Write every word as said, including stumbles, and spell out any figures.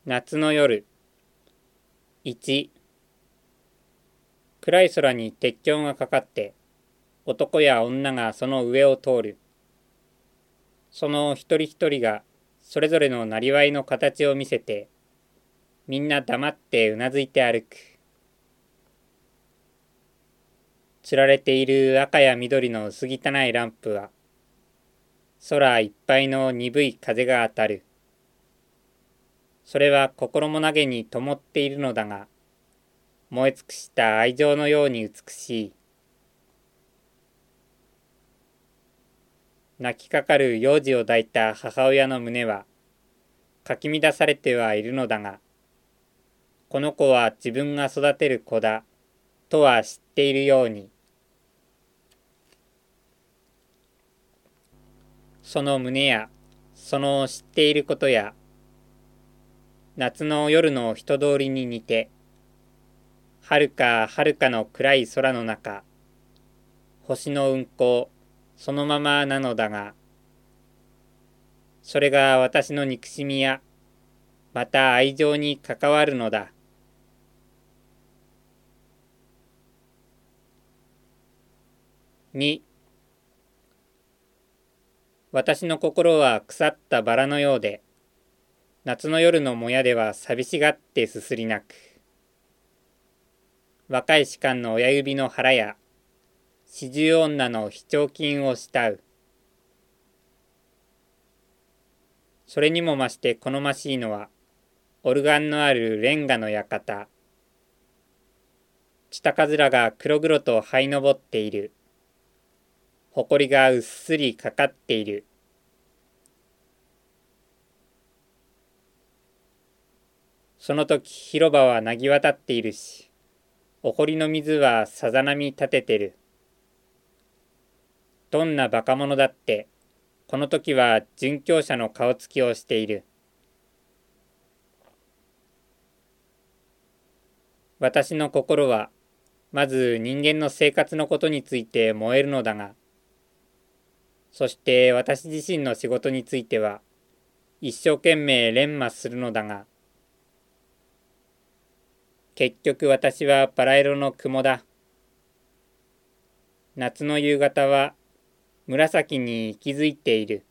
夏の夜。いち。暗い空に鉄橋がかかって、男や女がその上を通る。その一人一人がそれぞれのなりわいの形を見せて、みんな黙ってうなずいて歩く。つられている赤や緑の薄汚いランプは、空いっぱいの鈍い風が当たる。それは心もなげに灯っているのだが、燃え尽くした愛情のように美しい。泣きかかる幼児を抱いた母親の胸は、かき乱されてはいるのだが、この子は自分が育てる子だ、とは知っているように、その胸や、その知っていることや、夏の夜の人通りに似て、はるかはるかの暗い空の中、星の運行、そのままなのだが、それが私の憎しみや、また愛情に関わるのだ。に、私の心は腐ったバラのようで、夏の夜のもやでは寂しがってすすり泣く。若い士官の親指の腹や、四十女の非常勤を慕う。それにも増して好ましいのは、オルガンのあるレンガの館。地高面が黒々と這い上っている。埃がうっすりかかっている。その時広場はなぎ渡っているし、お堀の水はさざ波立ててる。どんなバカ者だって、この時は殉教者の顔つきをしている。私の心は、まず人間の生活のことについて燃えるのだが、そして私自身の仕事については、一生懸命練磨するのだが、結局私はバラ色の雲だ。夏の夕方は紫に息づいている。